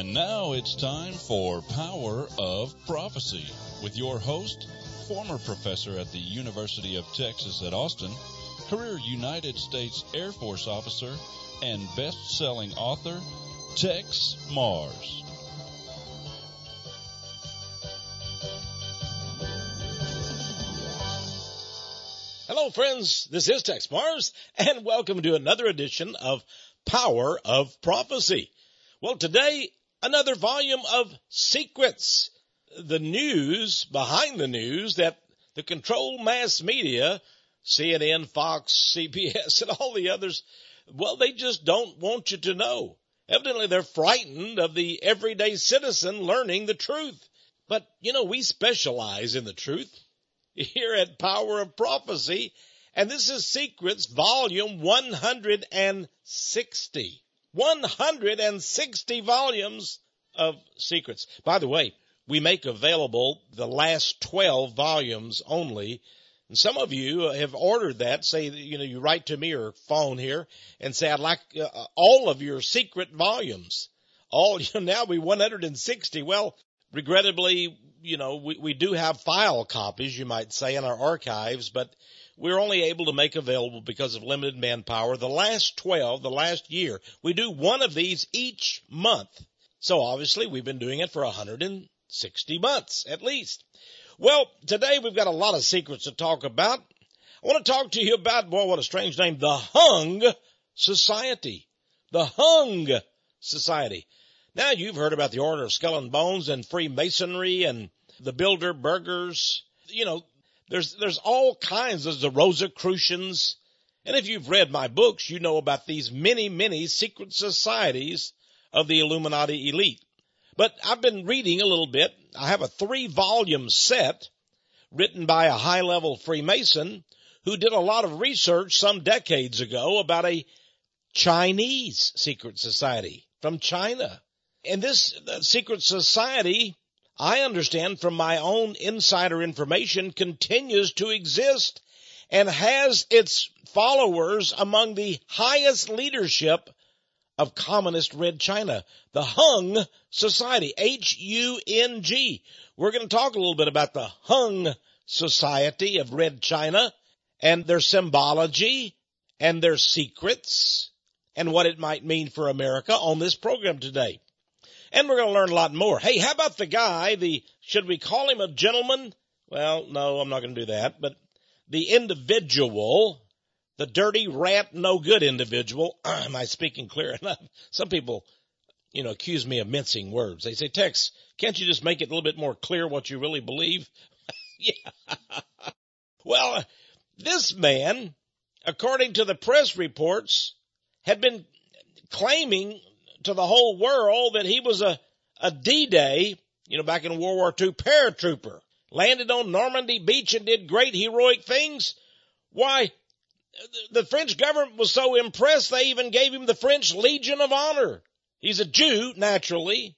And now it's time for Power of Prophecy with your host, former professor at the University of Texas at Austin, career United States Air Force officer, and best-selling author, Tex Mars. Hello, friends. This is Tex Mars, and welcome to another edition of Power of Prophecy. Well, today, another volume of Secrets, the news behind the news that the controlled mass media, CNN, Fox, CBS, and all the others, well, they just don't want you to know. Evidently, they're frightened of the everyday citizen learning the truth. But, we specialize in the truth here at Power of Prophecy, and this is Secrets, volume 160. 160 volumes of Secrets. By the way, we make available the last 12 volumes only. And some of you have ordered that. Say, you write to me or phone here and say, I'd like all of your secret volumes. Now we 160. Well, regrettably, we do have file copies, you might say, in our archives, but we're only able to make available because of limited manpower. The last 12, the last year, we do one of these each month. So obviously we've been doing it for 160 months at least. Well, today we've got a lot of secrets to talk about. I want to talk to you about, boy, what a strange name, the Hung Society. The Hung Society. Now you've heard about the Order of Skull and Bones and Freemasonry and the Bilderbergers. There's all kinds of the Rosicrucians. And if you've read my books, you know about these many, many secret societies of the Illuminati elite. But I've been reading a little bit. I have a 3-volume set written by a high-level Freemason who did a lot of research some decades ago about a Chinese secret society from China. And this secret society, I understand from my own insider information, continues to exist and has its followers among the highest leadership of communist Red China, the Hung Society, H-U-N-G. We're going to talk a little bit about the Hung Society of Red China and their symbology and their secrets and what it might mean for America on this program today. And we're going to learn a lot more. Hey, how about the guy, should we call him a gentleman? Well, no, I'm not going to do that. But the individual, the dirty rat, no good individual, am I speaking clear enough? Some people, accuse me of mincing words. They say, Tex, can't you just make it a little bit more clear what you really believe? Yeah. Well, this man, according to the press reports, had been claiming to the whole world that he was a D-Day, back in World War II, paratrooper, landed on Normandy Beach and did great heroic things. Why, the French government was so impressed they even gave him the French Legion of Honor. He's a Jew, naturally,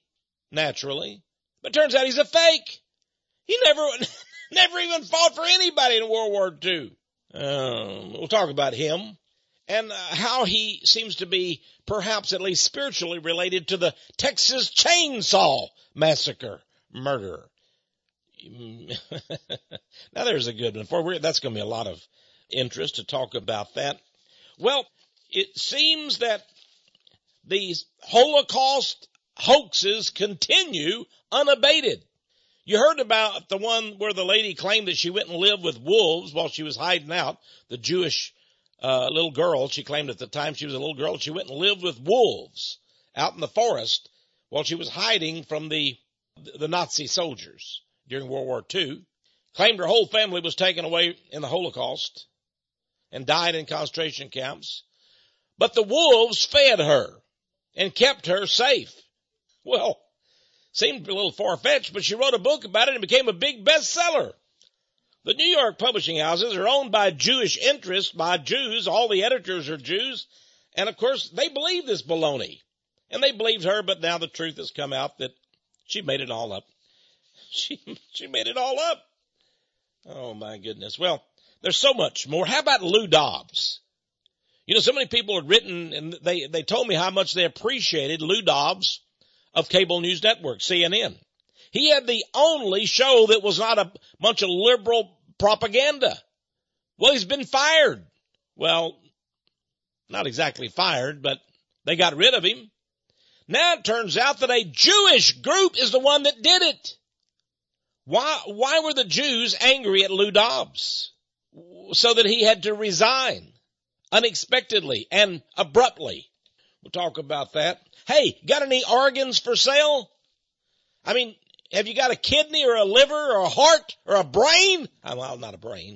but turns out he's a fake. He never even fought for anybody in World War II. We'll talk about him and how he seems to be perhaps at least spiritually related to the Texas Chainsaw Massacre murder. Now there's a good one. That's going to be a lot of interest to talk about that. Well, it seems that these Holocaust hoaxes continue unabated. You heard about the one where the lady claimed that she went and lived with wolves while she was hiding out, the Jewish little girl. She claimed at the time she was a little girl. She went and lived with wolves out in the forest while she was hiding from the Nazi soldiers during World War II. Claimed her whole family was taken away in the Holocaust and died in concentration camps. But the wolves fed her and kept her safe. Well, seemed a little far-fetched, but she wrote a book about it and became a big bestseller. The New York publishing houses are owned by Jewish interests, by Jews. All the editors are Jews. And, of course, they believe this baloney. And they believed her, but now the truth has come out that she made it all up. She made it all up. Oh, my goodness. Well, there's so much more. How about Lou Dobbs? So many people had written, and they told me how much they appreciated Lou Dobbs, of cable news network, CNN. He had the only show that was not a bunch of liberal propaganda. Well, he's been fired. Well, not exactly fired, but they got rid of him. Now it turns out that a Jewish group is the one that did it. Why were the Jews angry at Lou Dobbs? So that he had to resign unexpectedly and abruptly. We'll talk about that. Hey, got any organs for sale? I mean, have you got a kidney or a liver or a heart or a brain? Well, not a brain.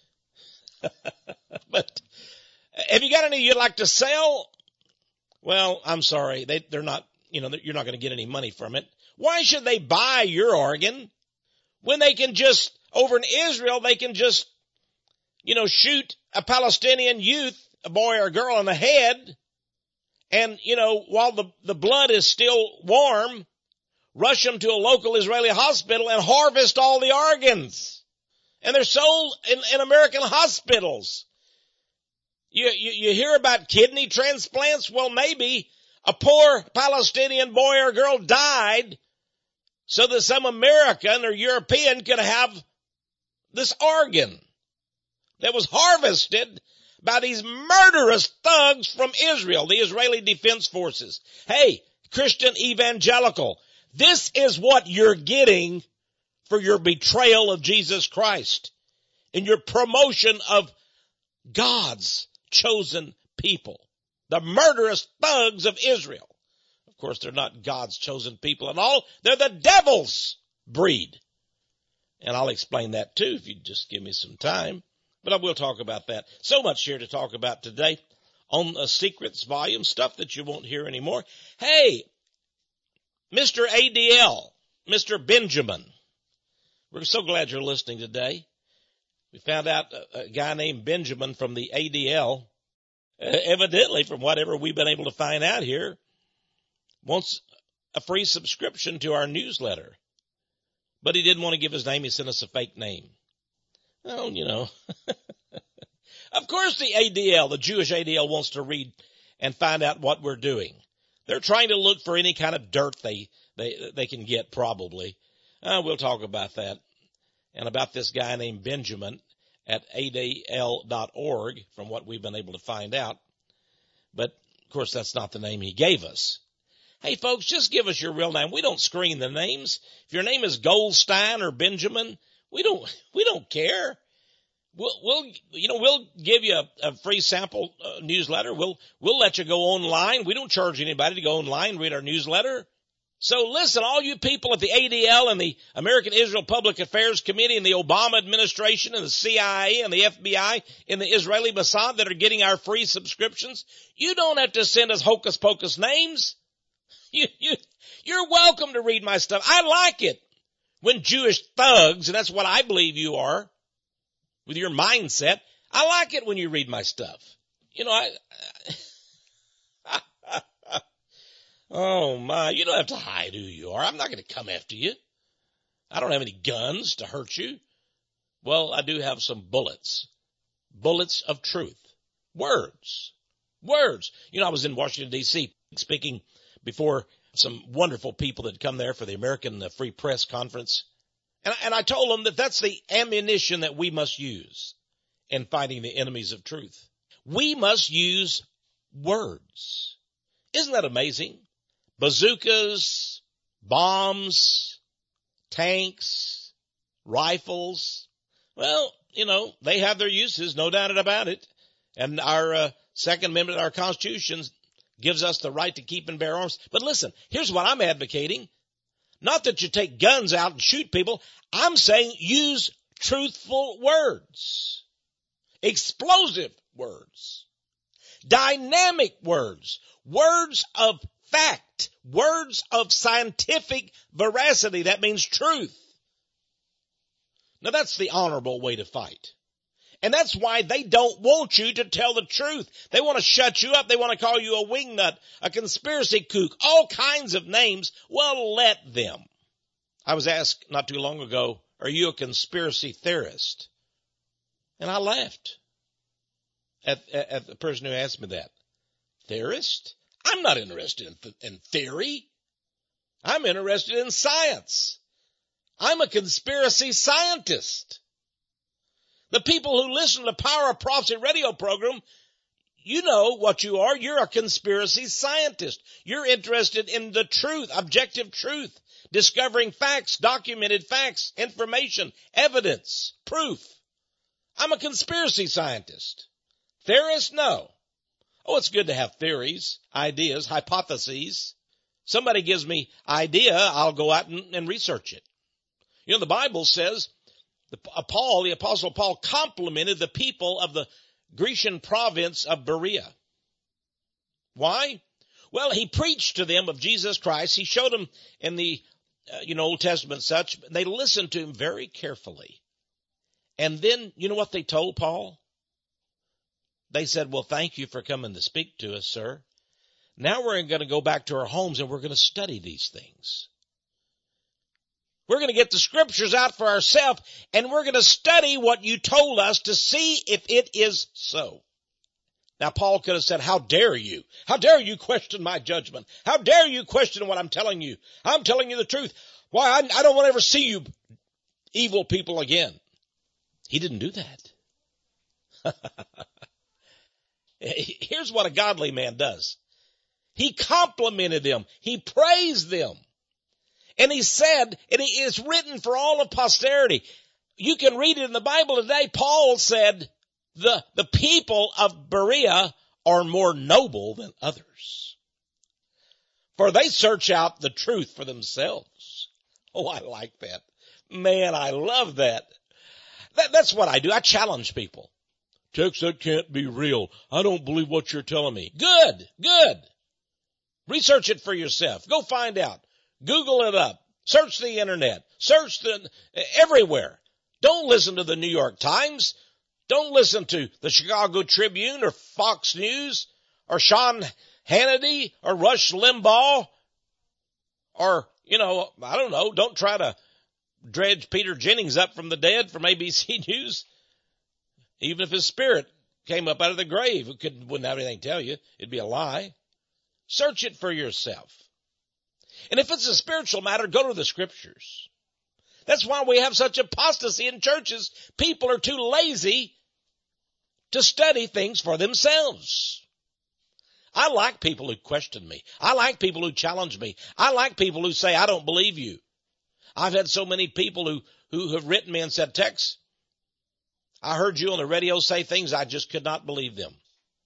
But have you got any you'd like to sell? Well, I'm sorry. They're not, you're not going to get any money from it. Why should they buy your organ when they can just, over in Israel, they can just, shoot a Palestinian youth, a boy or a girl in the head, and, while the blood is still warm, rush them to a local Israeli hospital and harvest all the organs. And they're sold in American hospitals. You hear about kidney transplants? Well, maybe a poor Palestinian boy or girl died so that some American or European could have this organ that was harvested by these murderous thugs from Israel, the Israeli Defense Forces. Hey, Christian evangelical, this is what you're getting for your betrayal of Jesus Christ and your promotion of God's chosen people, the murderous thugs of Israel. Of course, they're not God's chosen people at all. They're the devil's breed. And I'll explain that too if you just give me some time. But I will talk about that. So much here to talk about today on a Secrets volume, stuff that you won't hear anymore. Hey, Mr. ADL, Mr. Benjamin, we're so glad you're listening today. We found out a guy named Benjamin from the ADL, evidently from whatever we've been able to find out here, wants a free subscription to our newsletter. But he didn't want to give his name. He sent us a fake name. Oh, Of course the ADL, the Jewish ADL, wants to read and find out what we're doing. They're trying to look for any kind of dirt they can get, probably. We'll talk about that. And about this guy named Benjamin at adl.org, from what we've been able to find out. But, of course, that's not the name he gave us. Hey, folks, just give us your real name. We don't screen the names. If your name is Goldstein or Benjamin, we don't care. We'll give you a free sample newsletter. We'll let you go online. We don't charge anybody to go online and read our newsletter. So listen, all you people at the ADL and the American Israel Public Affairs Committee and the Obama administration and the CIA and the FBI and the Israeli Mossad that are getting our free subscriptions, you don't have to send us hocus pocus names. You're welcome to read my stuff. I like it when Jewish thugs, and that's what I believe you are, with your mindset, I like it when you read my stuff. Oh my, you don't have to hide who you are. I'm not going to come after you. I don't have any guns to hurt you. Well, I do have some bullets of truth, words. I was in Washington, D.C. speaking before some wonderful people that come there for the American Free Press Conference. And I told them that that's the ammunition that we must use in fighting the enemies of truth. We must use words. Isn't that amazing? Bazookas, bombs, tanks, rifles. Well, they have their uses, no doubt about it. And our Second Amendment of our Constitution gives us the right to keep and bear arms. But listen, here's what I'm advocating. Not that you take guns out and shoot people. I'm saying use truthful words, explosive words, dynamic words, words of fact, words of scientific veracity. That means truth. Now that's the honorable way to fight. And that's why they don't want you to tell the truth. They want to shut you up. They want to call you a wingnut, a conspiracy kook, all kinds of names. Well, let them. I was asked not too long ago, are you a conspiracy theorist? And I laughed at the person who asked me that. Theorist? I'm not interested in theory. I'm interested in science. I'm a conspiracy scientist. The people who listen to the Power of Prophecy radio program, you know what you are. You're a conspiracy scientist. You're interested in the truth, objective truth, discovering facts, documented facts, information, evidence, proof. I'm a conspiracy scientist. Theorist? No. Oh, it's good to have theories, ideas, hypotheses. Somebody gives me idea, I'll go out and research it. You know, the Bible says the Apostle Paul complimented the people of the Grecian province of Berea. Why? Well, he preached to them of Jesus Christ. He showed them in the Old Testament such. They listened to him very carefully. And then, you know what they told Paul? They said, well, thank you for coming to speak to us, sir. Now we're going to go back to our homes and we're going to study these things. We're going to get the scriptures out for ourselves and we're going to study what you told us to see if it is so. Now, Paul could have said, how dare you? How dare you question my judgment? How dare you question what I'm telling you? I'm telling you the truth. Why, I don't want to ever see you evil people again. He didn't do that. Here's what a godly man does. He complimented them. He praised them. And he said, and it is written for all of posterity. You can read it in the Bible today. Paul said, the people of Berea are more noble than others, for they search out the truth for themselves. Oh, I like that. Man, I love that. That's what I do. I challenge people. Tex, that can't be real. I don't believe what you're telling me. Good. Research it for yourself. Go find out. Google it up. Search the internet. Search everywhere. Don't listen to the New York Times. Don't listen to the Chicago Tribune or Fox News or Sean Hannity or Rush Limbaugh or, I don't know. Don't try to dredge Peter Jennings up from the dead from ABC News. Even if his spirit came up out of the grave, wouldn't have anything to tell you. It'd be a lie. Search it for yourself. And if it's a spiritual matter, go to the scriptures. That's why we have such apostasy in churches. People are too lazy to study things for themselves. I like people who question me. I like people who challenge me. I like people who say, I don't believe you. I've had so many people who have written me and said, Tex, I heard you on the radio say things, I just could not believe them.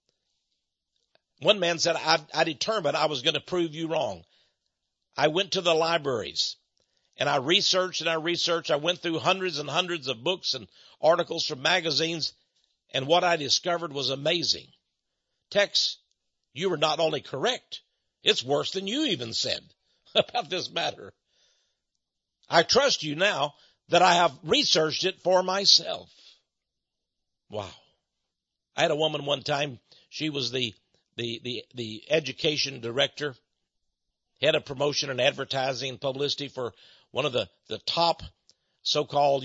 One man said, I determined I was going to prove you wrong. I went to the libraries and I researched. I went through hundreds and hundreds of books and articles from magazines, and what I discovered was amazing. Tex, you were not only correct, it's worse than you even said about this matter. I trust you now that I have researched it for myself. Wow. I had a woman one time, she was the education director, head of promotion and advertising and publicity for one of the top so-called,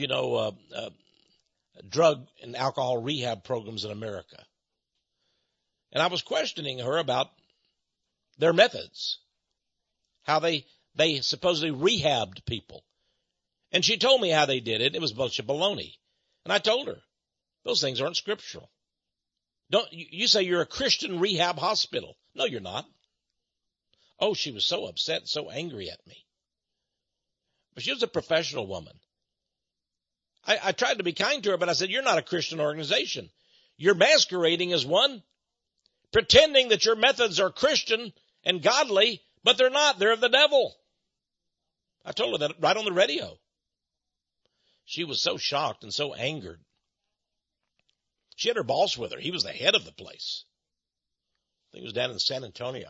drug and alcohol rehab programs in America. And I was questioning her about their methods, how they supposedly rehabbed people. And she told me how they did it. It was a bunch of baloney. And I told her, those things aren't scriptural. You say you're a Christian rehab hospital. No, you're not. Oh, she was so upset, so angry at me. But she was a professional woman. I tried to be kind to her, but I said, you're not a Christian organization. You're masquerading as one, pretending that your methods are Christian and godly, but they're not. They're of the devil. I told her that right on the radio. She was so shocked and so angered. She had her boss with her. He was the head of the place. I think it was down in San Antonio.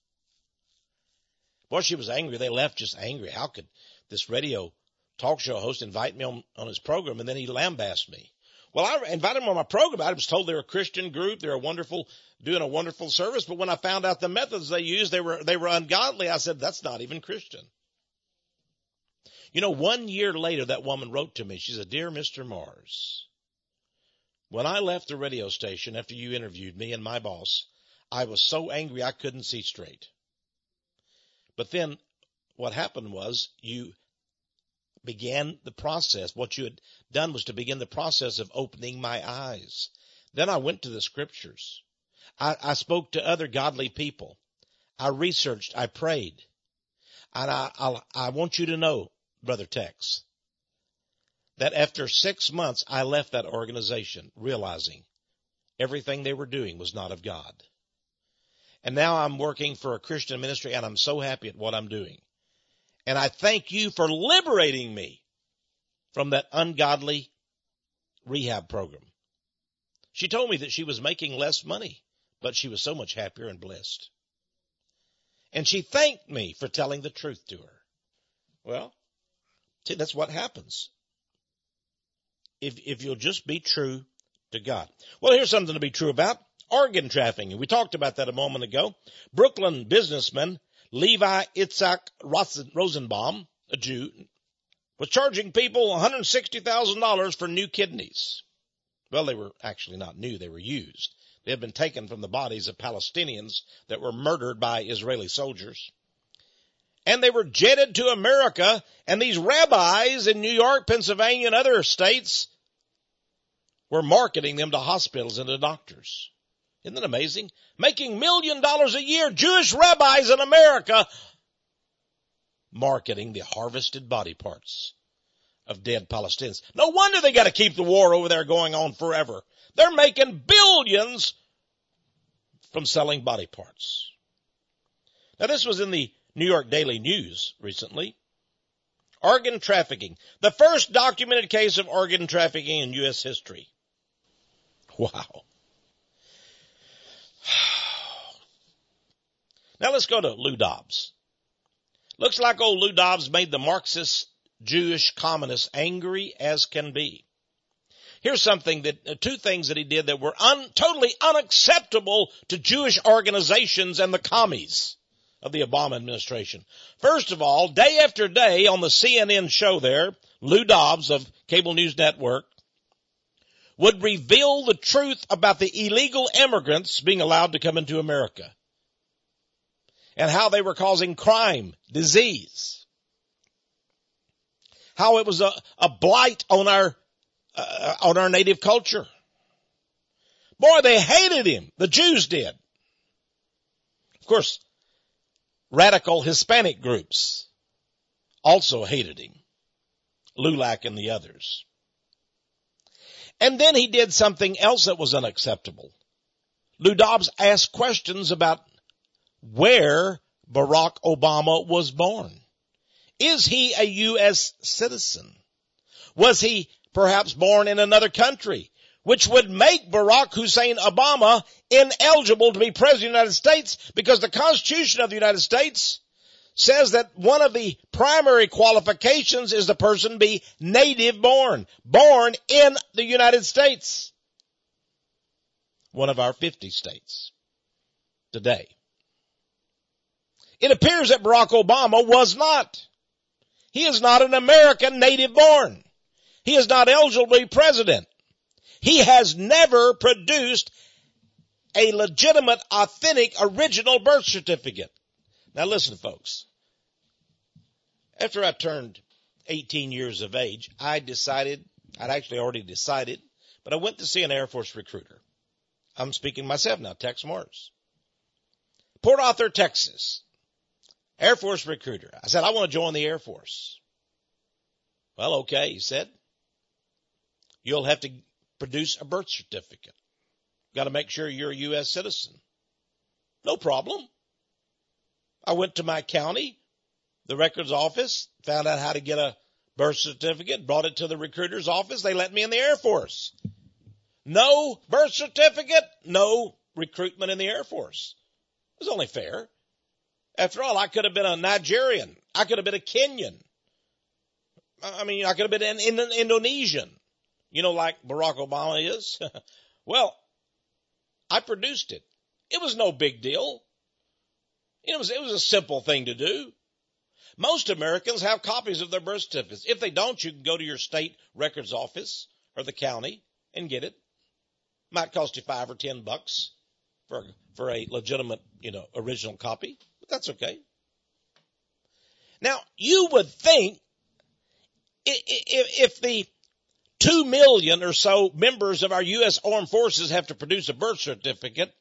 Boy, she was angry. They left just angry. How could this radio talk show host invite me on his program, and then he lambasted me? Well, I invited him on my program. I was told they're a Christian group. They're doing a wonderful service. But when I found out the methods they used, they were ungodly. I said, that's not even Christian. 1 year later, that woman wrote to me. She said, Dear Mr. Mars, when I left the radio station after you interviewed me and my boss, I was so angry I couldn't see straight. But then what happened was you began the process. What you had done was to begin the process of opening my eyes. Then I went to the scriptures. I spoke to other godly people. I researched. I prayed. And I want you to know, Brother Tex, that after 6 months, I left that organization realizing everything they were doing was not of God. And now I'm working for a Christian ministry, and I'm so happy at what I'm doing. And I thank you for liberating me from that ungodly rehab program. She told me that she was making less money, but she was so much happier and blessed. And she thanked me for telling the truth to her. Well, see, that's what happens if you'll just be true to God. Well, here's something to be true about. Organ trafficking. We talked about that a moment ago. Brooklyn businessman Levi Itzhak Rosenbaum, a Jew, was charging people $160,000 for new kidneys. Well, they were actually not new. They were used. They had been taken from the bodies of Palestinians that were murdered by Israeli soldiers. And they were jetted to America, and these rabbis in New York, Pennsylvania, and other states were marketing them to hospitals and to doctors. Isn't that amazing? Making $1 million a year, Jewish rabbis in America marketing the harvested body parts of dead Palestinians. No wonder they got to keep the war over there going on forever. They're making billions from selling body parts. Now, this was in the New York Daily News recently. Organ trafficking. The first documented case of organ trafficking in U.S. history. Wow. Now let's go to Lou Dobbs. Looks like old Lou Dobbs made the Marxist Jewish communists angry as can be. Here's something that, two things that he did that were totally unacceptable to Jewish organizations and the commies of the Obama administration. First of all, day after day on the CNN show there, Lou Dobbs of Cable News Network would reveal the truth about the illegal immigrants being allowed to come into America and how they were causing crime, disease, how it was a blight on our native culture. Boy, they hated him. The Jews did. Of course, radical Hispanic groups also hated him. LULAC and the others. And then he did something else that was unacceptable. Lou Dobbs asked questions about where Barack Obama was born. Is he a U.S. citizen? Was he perhaps born in another country, which would make Barack Hussein Obama ineligible to be president of the United States, because the Constitution of the United States says that one of the primary qualifications is the person be native born in the United States, one of our 50 states today. It appears that Barack Obama was not. He is not an American native born. He is not eligible to be president. He has never produced a legitimate, authentic, original birth certificate. Now listen, folks. After I turned 18 years of age, I'd actually already decided, but I went to see an Air Force recruiter. I'm speaking myself now, Tex Morris. Port Arthur, Texas. Air Force recruiter. I said, I want to join the Air Force. Well, okay, he said. You'll have to produce a birth certificate. Got to make sure you're a U.S. citizen. No problem. I went to my county, the records office, found out how to get a birth certificate, brought it to the recruiter's office. They let me in the Air Force. No birth certificate, no recruitment in the Air Force. It was only fair. After all, I could have been a Nigerian. I could have been a Kenyan. I could have been an Indonesian. Like Barack Obama is. Well, I produced it. It was no big deal. It was a simple thing to do. Most Americans have copies of their birth certificates. If they don't, you can go to your state records office or the county and get it. Might cost you $5 or $10 for a legitimate, original copy, but that's okay. Now, you would think if the 2 million or so members of our U.S. Armed Forces have to produce a birth certificate,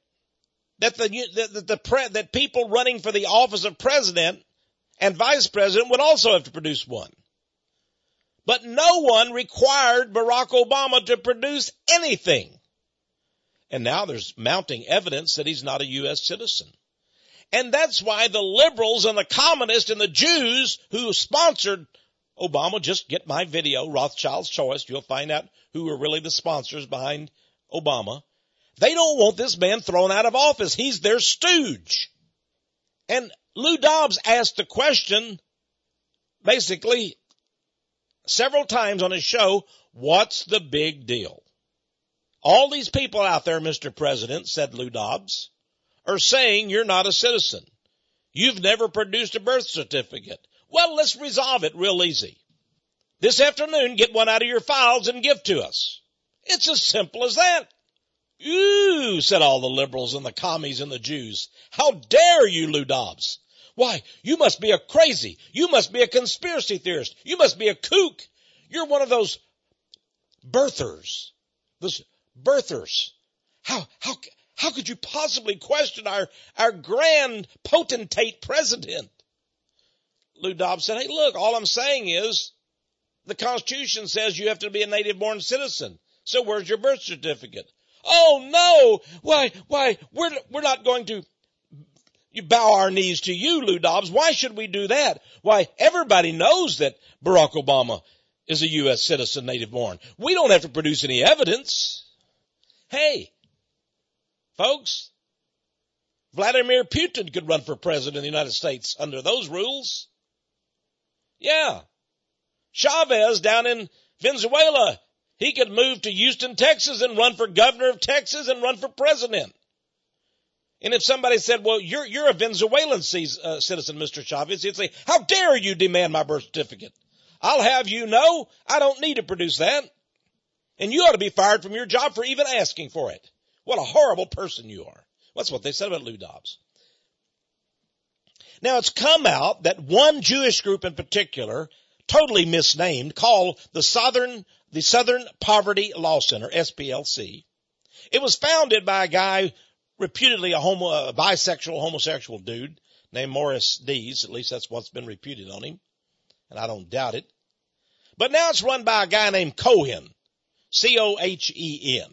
that people running for the office of president and vice president would also have to produce one. But no one required Barack Obama to produce anything. And now there's mounting evidence that he's not a U.S. citizen. And that's why the liberals and the communists and the Jews who sponsored Obama, just get my video, Rothschild's Choice, you'll find out who are really the sponsors behind Obama. They don't want this man thrown out of office. He's their stooge. And Lou Dobbs asked the question, basically, several times on his show, what's the big deal? All these people out there, Mr. President, said Lou Dobbs, are saying you're not a citizen. You've never produced a birth certificate. Well, let's resolve it real easy. This afternoon, get one out of your files and give to us. It's as simple as that. Ooh, said all the liberals and the commies and the Jews. How dare you, Lou Dobbs? Why, you must be a crazy. You must be a conspiracy theorist. You must be a kook. You're one of those birthers. Those birthers. How could you possibly question our grand potentate president? Lou Dobbs said, hey, look, all I'm saying is the Constitution says you have to be a native-born citizen. So where's your birth certificate? Oh, no. Why, we're not going to bow our knees to you, Lou Dobbs. Why should we do that? Why, everybody knows that Barack Obama is a U.S. citizen, native-born. We don't have to produce any evidence. Hey, folks, Vladimir Putin could run for president of the United States under those rules. Yeah. Chavez down in Venezuela, he could move to Houston, Texas and run for governor of Texas and run for president. And if somebody said, well, you're a Venezuelan citizen, Mr. Chavez, he'd say, how dare you demand my birth certificate? I'll have you know I don't need to produce that. And you ought to be fired from your job for even asking for it. What a horrible person you are. That's what they said about Lou Dobbs. Now, it's come out that one Jewish group in particular, totally misnamed, called the Southern Poverty Law Center, SPLC. It was founded by a guy, reputedly a bisexual, homosexual dude named Morris Dees. At least that's what's been reputed on him, and I don't doubt it. But now it's run by a guy named Cohen, C-O-H-E-N.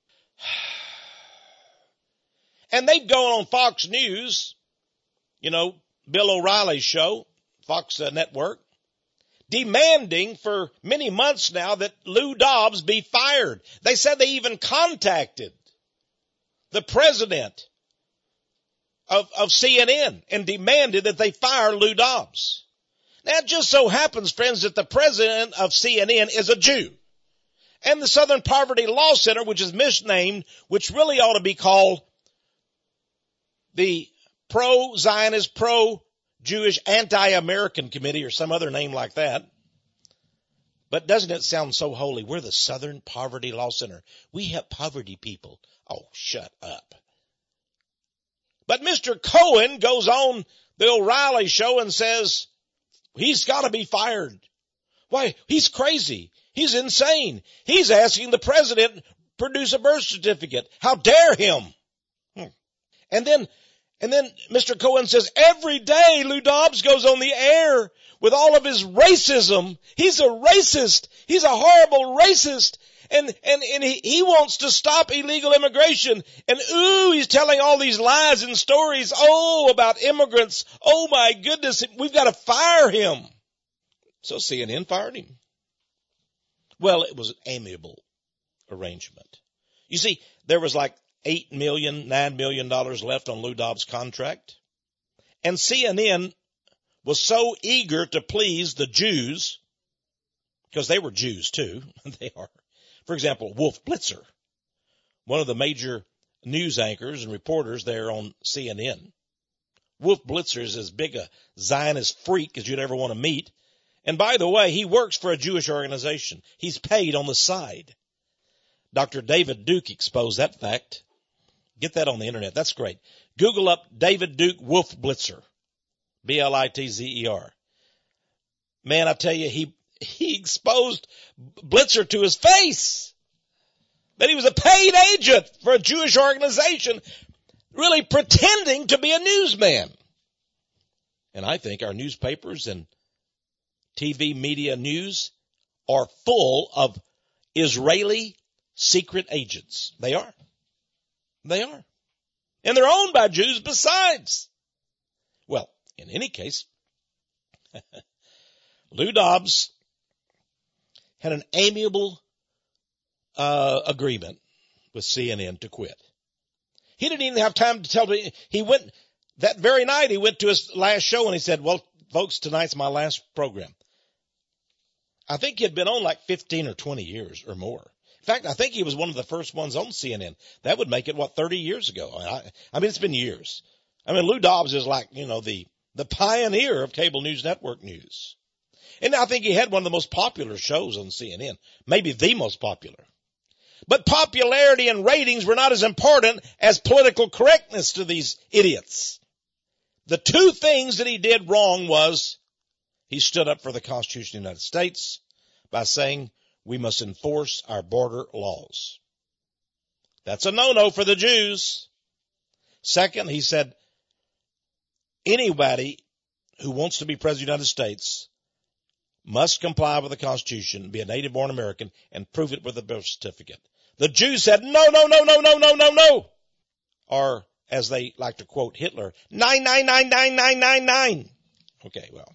And they've gone on Fox News, Bill O'Reilly's show, Fox Network, demanding for many months now that Lou Dobbs be fired. They said they even contacted the president of CNN and demanded that they fire Lou Dobbs. Now, it just so happens, friends, that the president of CNN is a Jew. And the Southern Poverty Law Center, which is misnamed, which really ought to be called the Pro-Zionist, Pro-Jewish, Anti-American Committee or some other name like that. But doesn't it sound so holy? We're the Southern Poverty Law Center. We help poverty people. Oh, shut up. But Mr. Cohen goes on the O'Reilly show and says he's got to be fired. Why? He's crazy. He's insane. He's asking the president produce a birth certificate. How dare him? And then Mr. Cohen says every day Lou Dobbs goes on the air with all of his racism. He's a racist. He's a horrible racist. And he wants to stop illegal immigration. And he's telling all these lies and stories. About immigrants. Oh my goodness. We've got to fire him. So CNN fired him. Well, it was an amiable arrangement. You see, there was like $9 million left on Lou Dobbs' contract. And CNN was so eager to please the Jews, because they were Jews too. They are. For example, Wolf Blitzer, one of the major news anchors and reporters there on CNN. Wolf Blitzer is as big a Zionist freak as you'd ever want to meet. And by the way, he works for a Jewish organization. He's paid on the side. Dr. David Duke exposed that fact. Get that on the internet. That's great. Google up David Duke Wolf Blitzer. B-L-I-T-Z-E-R. Man, I tell you, he exposed Blitzer to his face that he was a paid agent for a Jewish organization, really pretending to be a newsman. And I think our newspapers and TV media news are full of Israeli secret agents. They are. They are. And they're owned by Jews besides. Well, in any case, Lou Dobbs had an amiable agreement with CNN to quit. He didn't even have time to tell me. He went that very night. He went to his last show and he said, "Well, folks, tonight's my last program." I think he had been on like 15 or 20 years or more. In fact, I think he was one of the first ones on CNN. That would make it, 30 years ago? I mean, it's been years. I mean, Lou Dobbs is like, the pioneer of cable news network news. And I think he had one of the most popular shows on CNN, maybe the most popular. But popularity and ratings were not as important as political correctness to these idiots. The two things that he did wrong was he stood up for the Constitution of the United States by saying we must enforce our border laws. That's a no-no for the Jews. Second, he said anybody who wants to be president of the United States must comply with the Constitution, be a native-born American, and prove it with a birth certificate. The Jews said, no, no, no, no, no, no, no, no. Or, as they like to quote Hitler, 9999999. Okay, well.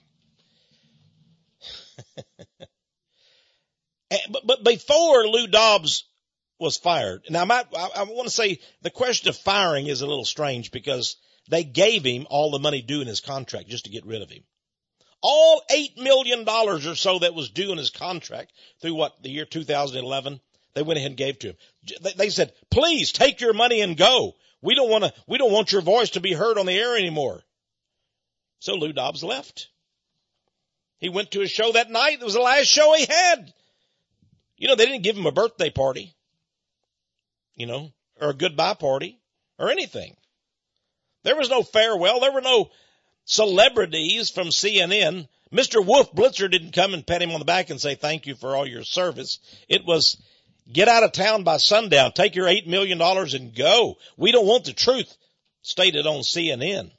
But before Lou Dobbs was fired, now I want to say the question of firing is a little strange because they gave him all the money due in his contract just to get rid of him. All $8 million or so that was due in his contract through the year 2011, they went ahead and gave to him. They said, please take your money and go. We don't want your voice to be heard on the air anymore. So Lou Dobbs left. He went to a show that night. It was the last show he had. They didn't give him a birthday party, or a goodbye party or anything. There was no farewell. There were no celebrities from CNN. Mr. Wolf Blitzer didn't come and pat him on the back and say thank you for all your service. It was get out of town by sundown, take your $8 million and go. We don't want the truth stated on CNN.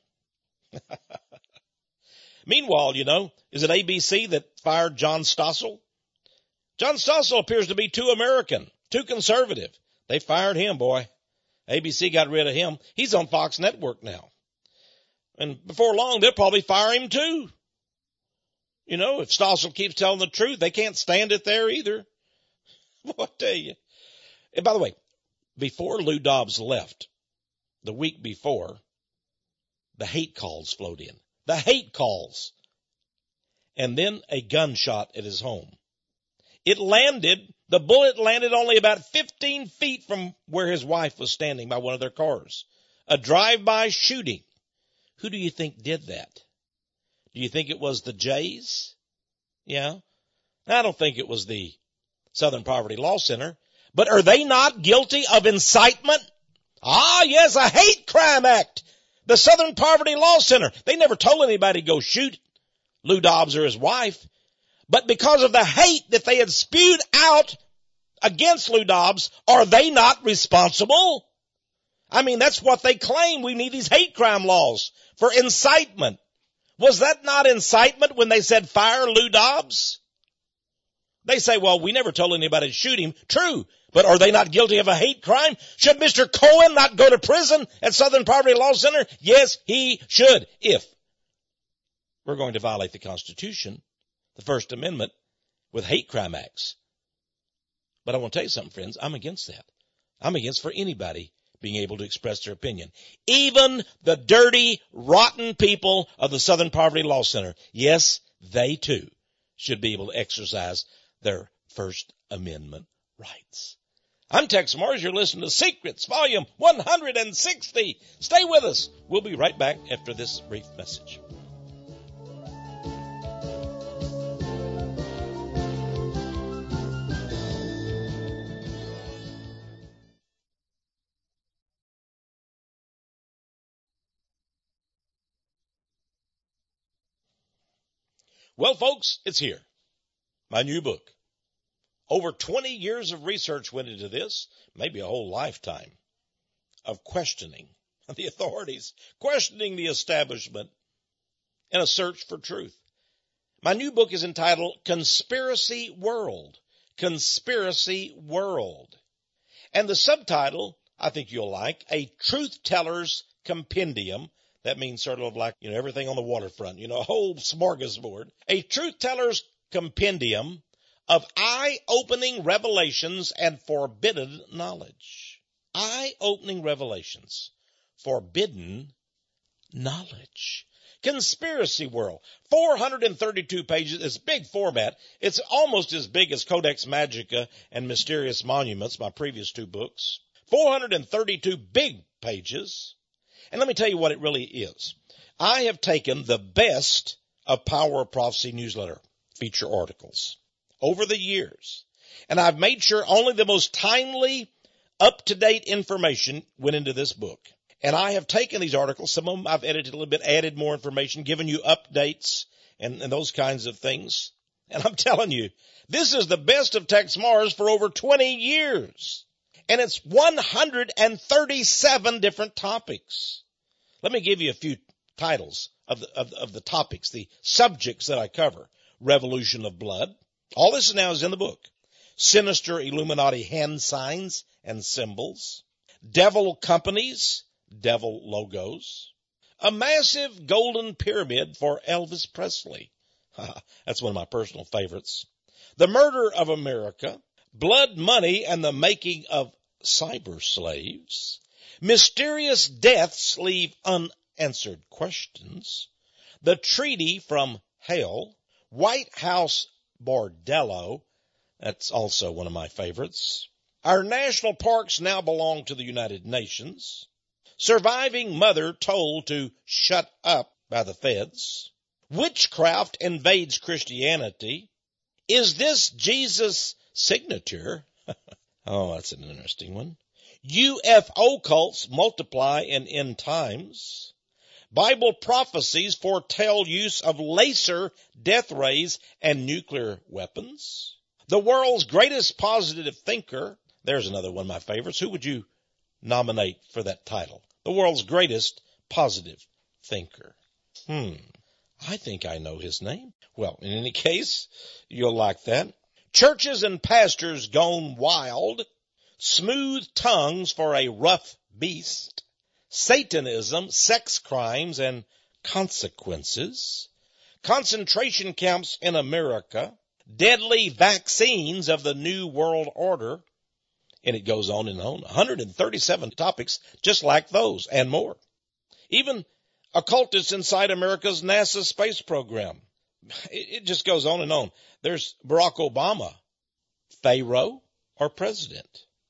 Meanwhile, is it ABC that fired John Stossel? John Stossel appears to be too American, too conservative. They fired him, boy. ABC got rid of him. He's on Fox Network now. And before long, they'll probably fire him too. If Stossel keeps telling the truth, they can't stand it there either. I'll tell you. And by the way, before Lou Dobbs left, the week before, the hate calls flowed in. The hate calls. And then a gunshot at his home. The bullet landed only about 15 feet from where his wife was standing by one of their cars. A drive-by shooting. Who do you think did that? Do you think it was the Jays? Yeah. I don't think it was the Southern Poverty Law Center. But are they not guilty of incitement? Ah, yes, a hate crime act. The Southern Poverty Law Center. They never told anybody to go shoot Lou Dobbs or his wife. But because of the hate that they had spewed out against Lou Dobbs, are they not responsible? I mean, that's what they claim. We need these hate crime laws for incitement. Was that not incitement when they said fire Lou Dobbs? They say, well, we never told anybody to shoot him. True. But are they not guilty of a hate crime? Should Mr. Cohen not go to prison at Southern Poverty Law Center? Yes, he should. If we're going to violate the Constitution, the First Amendment, with hate crime acts. But I want to tell you something, friends. I'm against that. I'm against for anybody being able to express their opinion. Even the dirty, rotten people of the Southern Poverty Law Center. Yes, they too should be able to exercise their First Amendment rights. I'm Tex Morris. You're listening to Secrets, Volume 160. Stay with us. We'll be right back after this brief message. Well, folks, it's here. My new book. Over 20 years of research went into this, maybe a whole lifetime of questioning the authorities, questioning the establishment in a search for truth. My new book is entitled Conspiracy World. Conspiracy World. And the subtitle, I think you'll like, A Truth Teller's Compendium. That means sort of like, everything on the waterfront, a whole smorgasbord. A Truth Teller's Compendium of eye-opening revelations and forbidden knowledge. Eye-opening revelations, forbidden knowledge. Conspiracy World, 432 pages. It's big format. It's almost as big as Codex Magica and Mysterious Monuments, my previous two books. 432 big pages. And let me tell you what it really is. I have taken the best of Power of Prophecy newsletter feature articles over the years, and I've made sure only the most timely, up-to-date information went into this book. And I have taken these articles, some of them I've edited a little bit, added more information, given you updates and those kinds of things. And I'm telling you, this is the best of Tex Mars for over 20 years. And it's 137 different topics. Let me give you a few titles of the topics, the subjects that I cover. Revolution of Blood. All this now is in the book. Sinister Illuminati hand signs and symbols. Devil companies. Devil logos. A massive golden pyramid for Elvis Presley. That's one of my personal favorites. The murder of America. Blood money and the making of cyber slaves. Mysterious deaths leave unanswered questions. The treaty from hell. White House bordello. That's also one of my favorites. Our national parks now belong to the United Nations. Surviving mother told to shut up by the feds. Witchcraft invades Christianity. Is this Jesus' signature? Oh, that's an interesting one. UFO cults multiply in end times. Bible prophecies foretell use of laser death rays and nuclear weapons. The world's greatest positive thinker. There's another one of my favorites. Who would you nominate for that title? The world's greatest positive thinker. I think I know his name. Well, in any case, you'll like that. Churches and pastors gone wild. Smooth tongues for a rough beast. Satanism, sex crimes, and consequences. Concentration camps in America. Deadly vaccines of the New World Order. And it goes on and on. 137 topics just like those and more. Even occultists inside America's NASA space program. It just goes on and on. There's Barack Obama, Pharaoh or president.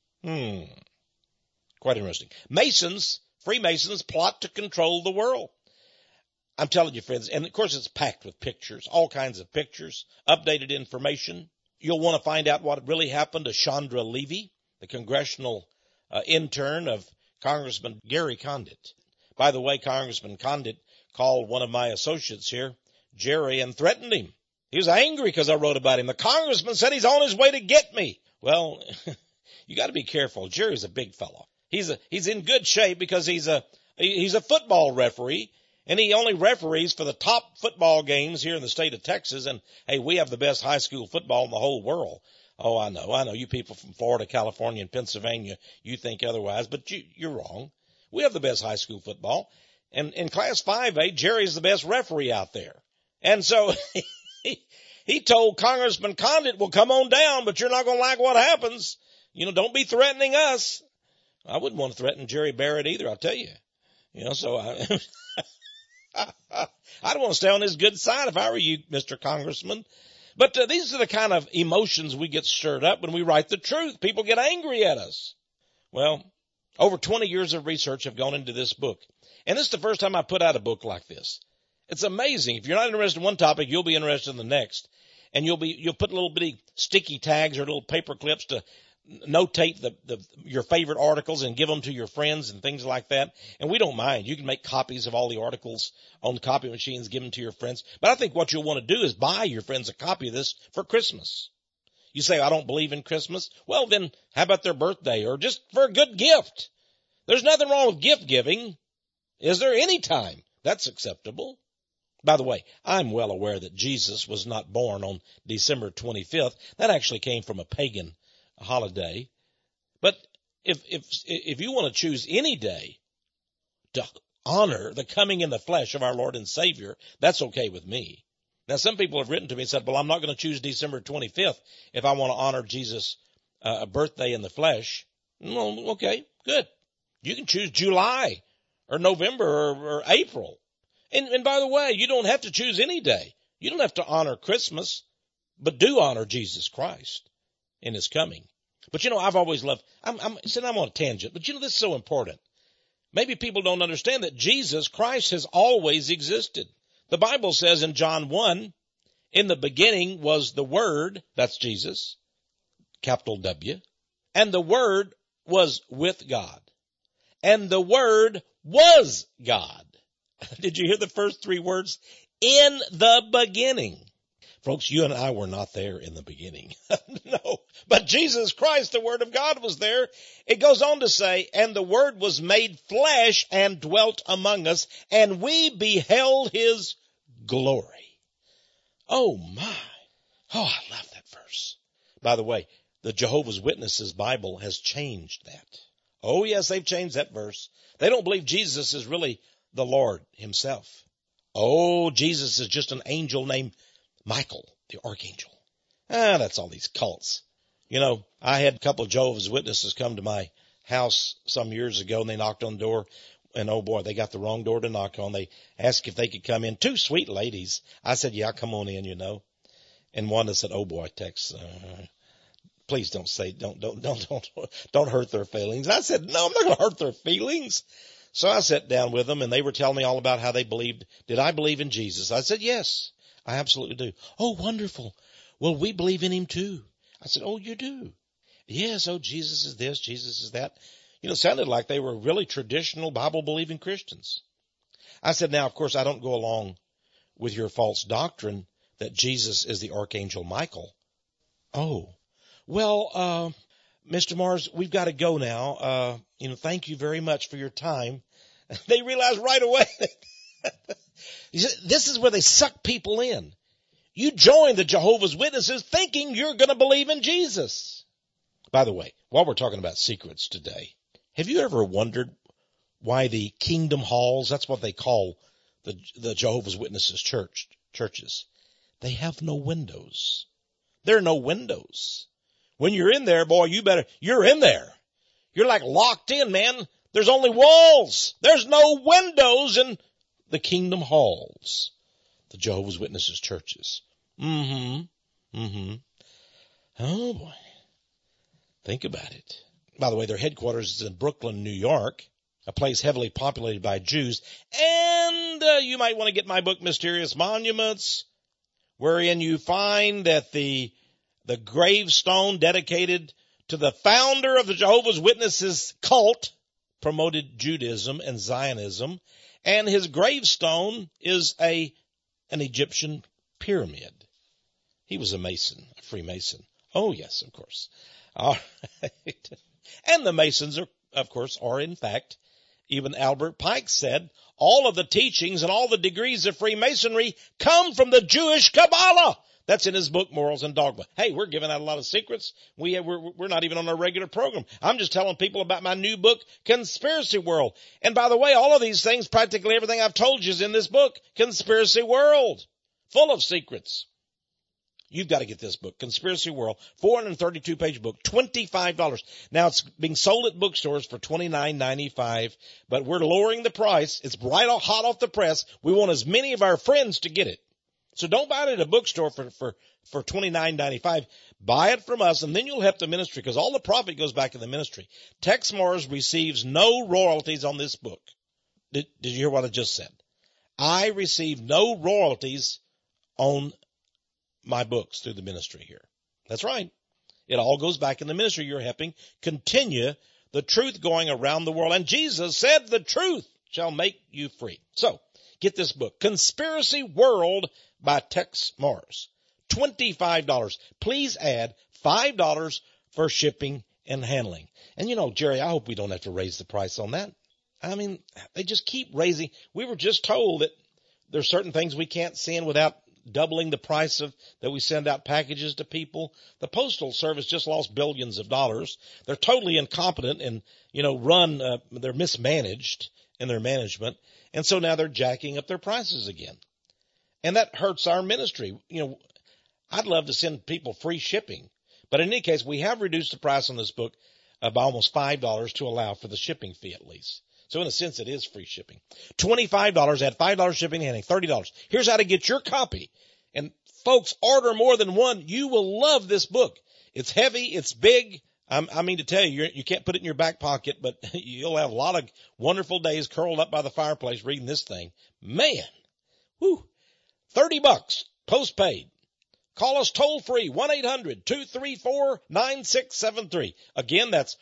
Quite interesting. Masons, Freemasons plot to control the world. I'm telling you, friends, and of course it's packed with pictures, all kinds of pictures, updated information. You'll want to find out what really happened to Chandra Levy, the congressional intern of Congressman Gary Condit. By the way, Congressman Condit called one of my associates here, Jerry, and threatened him. He was angry because I wrote about him. The congressman said he's on his way to get me. Well, you got to be careful. Jerry's a big fellow. He's in good shape because he's a football referee, and he only referees for the top football games here in the state of Texas. And hey, we have the best high school football in the whole world. Oh, I know. You people from Florida, California, and Pennsylvania, you think otherwise, but you're wrong. We have the best high school football. And in Class 5A, Jerry's the best referee out there. And so he told Congressman Condit, well, come on down, but you're not going to like what happens. Don't be threatening us. I wouldn't want to threaten Jerry Barrett either, I'll tell you. So I'd want to stay on his good side if I were you, Mr. Congressman. But these are the kind of emotions we get stirred up when we write the truth. People get angry at us. Well, over 20 years of research have gone into this book. And this is the first time I put out a book like this. It's amazing. If you're not interested in one topic, you'll be interested in the next. And you'll put little bitty sticky tags or little paper clips to notate your favorite articles and give them to your friends and things like that. And we don't mind. You can make copies of all the articles on the copy machines, give them to your friends. But I think what you'll want to do is buy your friends a copy of this for Christmas. You say, I don't believe in Christmas. Well, then how about their birthday or just for a good gift? There's nothing wrong with gift giving. Is there any time? That's acceptable. By the way, I'm well aware that Jesus was not born on December 25th. That actually came from a pagan holiday. But if you want to choose any day to honor the coming in the flesh of our Lord and Savior, that's okay with me. Now, some people have written to me and said, well, I'm not going to choose December 25th if I want to honor Jesus' birthday in the flesh. Well, okay, good. You can choose July or November or April. And by the way, you don't have to choose any day. You don't have to honor Christmas, but do honor Jesus Christ in his coming. But I've always loved, I'm on a tangent, but this is so important. Maybe people don't understand that Jesus Christ has always existed. The Bible says in John 1, in the beginning was the Word, that's Jesus, capital W, and the Word was with God, and the Word was God. Did you hear the first three words? In the beginning. Folks, you and I were not there in the beginning. No. But Jesus Christ, the Word of God, was there. It goes on to say, and the Word was made flesh and dwelt among us, and we beheld his glory. Oh my. Oh, I love that verse. By the way, the Jehovah's Witnesses Bible has changed that. Oh yes, they've changed that verse. They don't believe Jesus is really the Lord himself. Oh, Jesus is just an angel named Michael, the archangel. That's all these cults. I had a couple of Jehovah's Witnesses come to my house some years ago, and they knocked on the door, and oh boy, they got the wrong door to knock on. They asked if they could come in. Two sweet ladies. I said, yeah, come on in, And Wanda said, oh boy, Tex, please don't hurt their feelings. I said, no, I'm not going to hurt their feelings. So I sat down with them, and they were telling me all about how they believed. Did I believe in Jesus? I said, yes, I absolutely do. Oh, wonderful. Well, we believe in him too. I said, oh, you do? Yes. Oh, Jesus is this, Jesus is that. It sounded like they were really traditional Bible-believing Christians. I said, now, of course, I don't go along with your false doctrine that Jesus is the Archangel Michael. Oh, well, Mr. Mars, we've got to go now. Thank you very much for your time. They realized right away. This is where they suck people in. You join the Jehovah's Witnesses thinking you're going to believe in Jesus. By the way, while we're talking about secrets today, have you ever wondered why the Kingdom Halls, that's what they call the Jehovah's Witnesses churches, they have no windows. There are no windows. When you're in there, boy, you're in there. You're like locked in, man. There's only walls. There's no windows in the Kingdom Halls, the Jehovah's Witnesses churches. Oh boy. Think about it. By the way, their headquarters is in Brooklyn, New York, a place heavily populated by Jews. And you might want to get my book, Mysterious Monuments, wherein you find that the gravestone dedicated to the founder of the Jehovah's Witnesses cult promoted Judaism and Zionism, and his gravestone is an Egyptian pyramid. He was a Mason, a Freemason. Oh, yes, of course. All right. And the Masons, are in fact, even Albert Pike said, all of the teachings and all the degrees of Freemasonry come from the Jewish Kabbalah. That's in his book, Morals and Dogma. Hey, we're giving out a lot of secrets. We're not even on a regular program. I'm just telling people about my new book, Conspiracy World. And by the way, all of these things, practically everything I've told you is in this book, Conspiracy World, full of secrets. You've got to get this book, Conspiracy World, 432-page book, $25. Now, it's being sold at bookstores for $29.95, but we're lowering the price. It's right hot off the press. We want as many of our friends to get it. So don't buy it at a bookstore for $29.95. Buy it from us, and then you'll help the ministry, because all the profit goes back to the ministry. Tex Mars receives no royalties on this book. Did you hear what I just said? I receive no royalties on my books through the ministry here. That's right. It all goes back in the ministry. You're helping continue the truth going around the world. And Jesus said the truth shall make you free. So, get this book, Conspiracy World by Tex Mars. $25. Please add $5 for shipping and handling. And you know, Jerry, I hope we don't have to raise the price on that. I mean, they just keep raising. We were just told that there's certain things we can't send without doubling the price of that we send out packages to people. The Postal Service just lost billions of dollars. They're totally incompetent and, they're mismanaged in their management. And so now they're jacking up their prices again. And that hurts our ministry. I'd love to send people free shipping. But in any case, we have reduced the price on this book by almost $5 to allow for the shipping fee at least. So in a sense, it is free shipping. $25, add $5 shipping and handling, $30. Here's how to get your copy. And folks, order more than one. You will love this book. It's heavy. It's big. I mean to tell you, you can't put it in your back pocket, but you'll have a lot of wonderful days curled up by the fireplace reading this thing. Man, whew, $30, postpaid. Call us toll free, 1-800-234-9673. Again, that's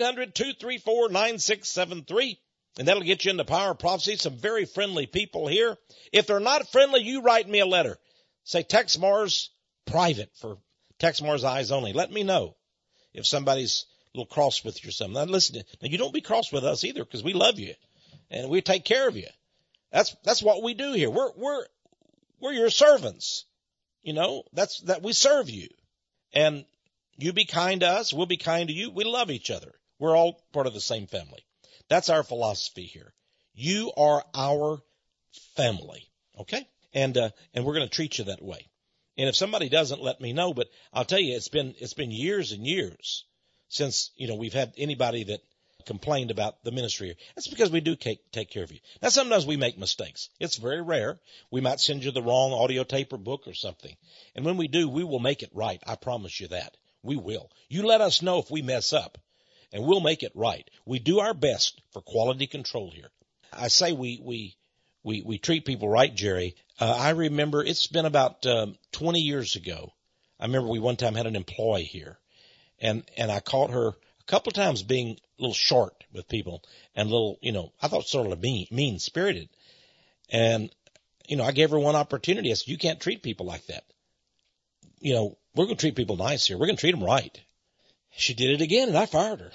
1-800-234-9673. And that'll get you into Power of Prophecy. Some very friendly people here. If they're not friendly, you write me a letter. Say Tex Mars private for Tex Mars eyes only. Let me know if somebody's a little cross with you or something. Now listen, now you don't be cross with us either because we love you and we take care of you. That's what we do here. We're your servants. That we serve you. And you be kind to us, we'll be kind to you. We love each other. We're all part of the same family. That's our philosophy here. You are our family. Okay? And we're going to treat you that way. And if somebody doesn't, let me know, but I'll tell you, it's been years and years since, we've had anybody that complained about the ministry here. That's because we do take care of you. Now, sometimes we make mistakes. It's very rare. We might send you the wrong audio tape or book or something. And when we do, we will make it right. I promise you that. We will. You let us know if we mess up, and we'll make it right. We do our best for quality control here. I say we treat people right, Jerry. I remember it's been about 20 years ago. I remember we one time had an employee here, and I caught her a couple of times being a little short with people and a little, I thought sort of mean-spirited. And, I gave her one opportunity. I said, you can't treat people like that. We're going to treat people nice here. We're going to treat them right. She did it again, and I fired her.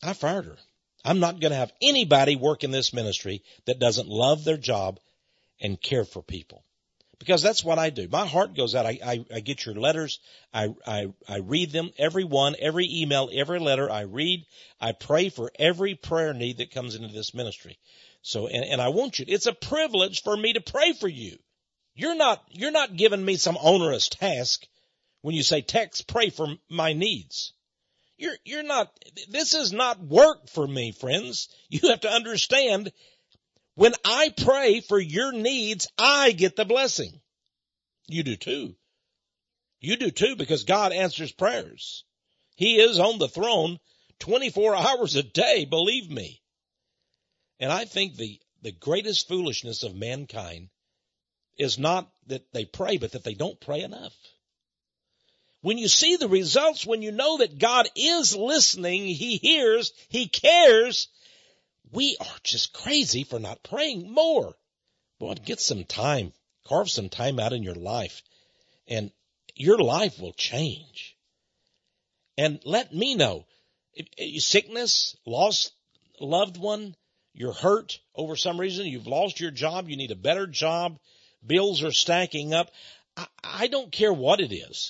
I'm not going to have anybody work in this ministry that doesn't love their job and care for people. Because that's what I do. My heart goes out. I get your letters. I read them, every one, every email, every letter I read. I pray for every prayer need that comes into this ministry. So, and I want you, it's a privilege for me to pray for you. You're not giving me some onerous task when you say, Tex, pray for my needs. You're not, this is not work for me, friends. You have to understand, when I pray for your needs, I get the blessing. You do too. You do too, because God answers prayers. He is on the throne 24 hours a day, believe me. And I think the greatest foolishness of mankind is not that they pray, but that they don't pray enough. When you see the results, when you know that God is listening, He hears, He cares, we are just crazy for not praying more. Boy, get some time. Carve some time out in your life, and your life will change. And let me know. Sickness, lost a loved one, you're hurt over some reason, you've lost your job, you need a better job, bills are stacking up. I don't care what it is.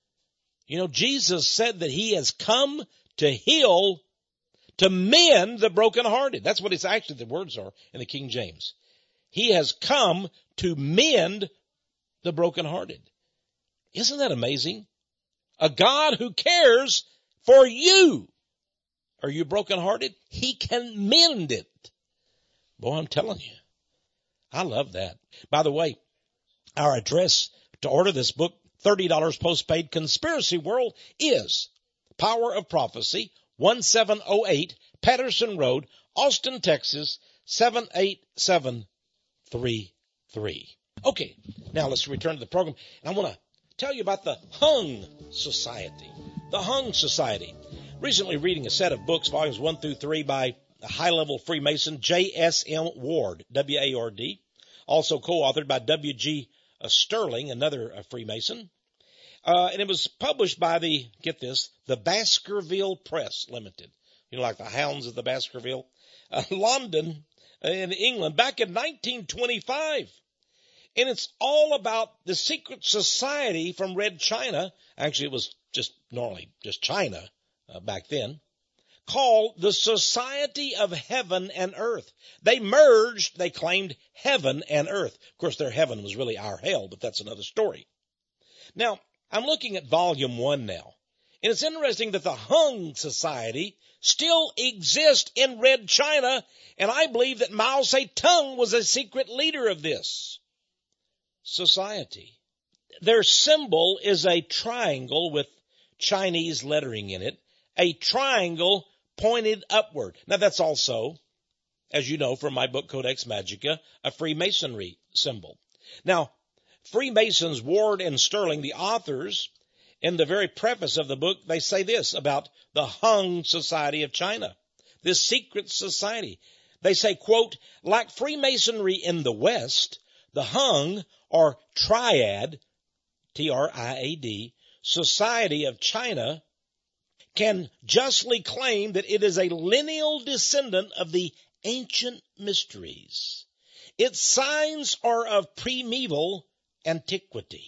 Jesus said that He has come to heal, to mend the brokenhearted. That's what it's actually, the words are in the King James. He has come to mend the brokenhearted. Isn't that amazing? A God who cares for you. Are you brokenhearted? He can mend it. Boy, I'm telling you. I love that. By the way, our address to order this book, $30 postpaid, Conspiracy World, is Power of Prophecy, 1708 Patterson Road, Austin, Texas, 78733. Okay, now let's return to the program. I want to tell you about the Hung Society. The Hung Society. Recently reading a set of books, volumes 1 through 3, by a high-level Freemason, J.S.M. Ward, W-A-R-D, also co-authored by W.G. Sterling, another Freemason. And it was published by the Baskerville Press Limited. You know, like the Hounds of the Baskerville. London, in England, back in 1925. And it's all about the secret society from Red China. Actually, it was just China back then, called the Society of Heaven and Earth. They merged, they claimed, heaven and earth. Of course, their heaven was really our hell, but that's another story. Now, I'm looking at volume 1 now, and it's interesting that the Hung Society still exists in Red China, and I believe that Mao Zedong was a secret leader of this society. Their symbol is a triangle with Chinese lettering in it, a triangle pointed upward. Now, that's also, as you know from my book Codex Magica, a Freemasonry symbol. Now, Freemasons Ward and Sterling, the authors, in the very preface of the book, they say this about the Hung Society of China, this secret society. They say, quote, like Freemasonry in the West, the Hung or Triad, T-R-I-A-D, Society of China can justly claim that it is a lineal descendant of the ancient mysteries. Its signs are of primeval antiquity,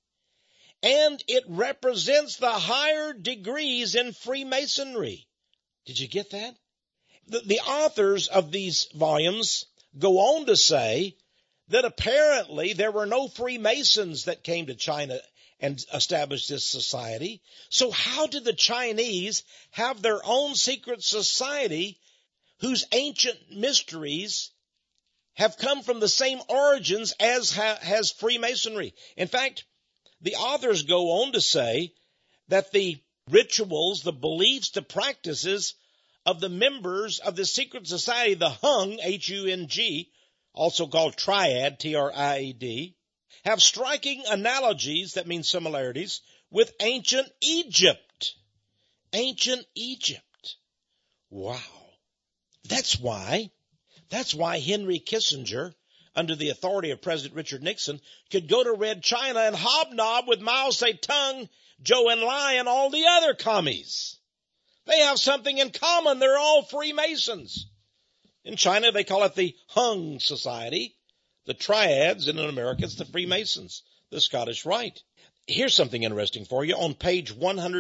and it represents the higher degrees in Freemasonry. Did you get that? The authors of these volumes go on to say that apparently there were no Freemasons that came to China and established this society. So how did the Chinese have their own secret society whose ancient mysteries have come from the same origins as has Freemasonry? In fact, the authors go on to say that the rituals, the beliefs, the practices of the members of the secret society, the Hung, H-U-N-G, also called Triad, T-R-I-A-D, have striking analogies, that means similarities, with ancient Egypt. Ancient Egypt. Wow. That's why Henry Kissinger, under the authority of President Richard Nixon, could go to Red China and hobnob with Mao Zedong, Zhou Enlai, and all the other commies. They have something in common. They're all Freemasons. In China, they call it the Hung Society. The Triads, and in America, it's the Freemasons, the Scottish Rite. Here's something interesting for you. On page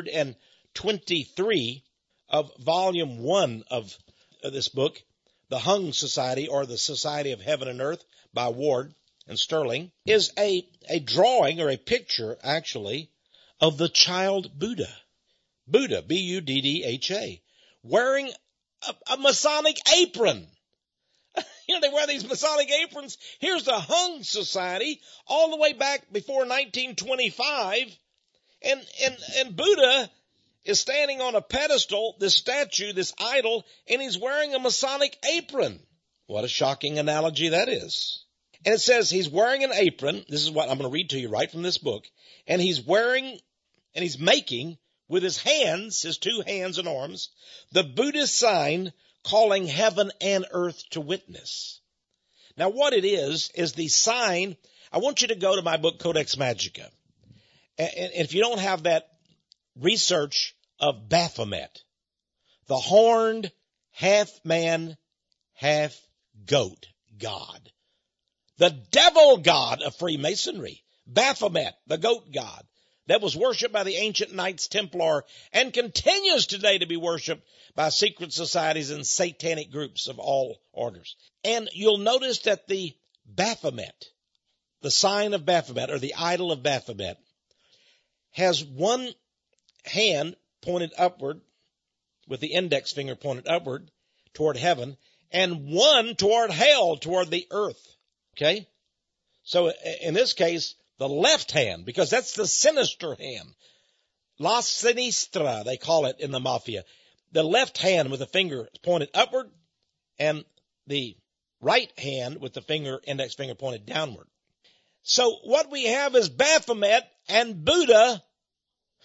123 of volume 1 of this book, The Hung Society, or the Society of Heaven and Earth, by Ward and Sterling, is a drawing, or a picture, actually, of the child Buddha. Buddha, B-U-D-D-H-A, wearing a Masonic apron. You know, they wear these Masonic aprons. Here's the Hung Society all the way back before 1925. And Buddha is standing on a pedestal, this statue, this idol, and he's wearing a Masonic apron. What a shocking analogy that is. And it says he's wearing an apron. This is what I'm going to read to you right from this book. And he's making with his hands, his two hands and arms, the Buddhist sign calling heaven and earth to witness. Now what it is the sign. I want you to go to my book Codex Magica. And if you don't have that, research of Baphomet, the horned half-man, half-goat god, the devil god of Freemasonry, Baphomet, the goat god, that was worshipped by the ancient Knights Templar and continues today to be worshipped by secret societies and satanic groups of all orders. And you'll notice that the Baphomet, the sign of Baphomet, or the idol of Baphomet, has one hand pointed upward, with the index finger pointed upward toward heaven, and one toward hell, toward the earth. Okay? So in this case, the left hand, because that's the sinister hand. La Sinistra, they call it in the mafia. The left hand with the finger pointed upward, and the right hand with the index finger pointed downward. So what we have is Baphomet and Buddha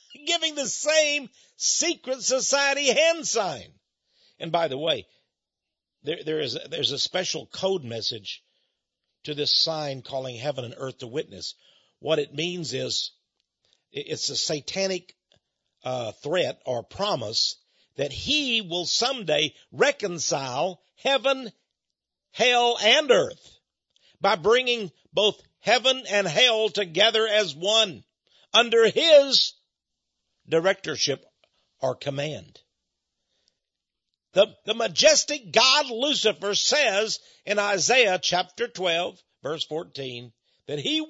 giving the same secret society hand sign. And by the way, there's a special code message to this sign calling heaven and earth to witness. What it means is it's a satanic threat or promise that he will someday reconcile heaven, hell, and earth by bringing both heaven and hell together as one under his directorship or command. The majestic God Lucifer says in Isaiah chapter 12, verse 14, that he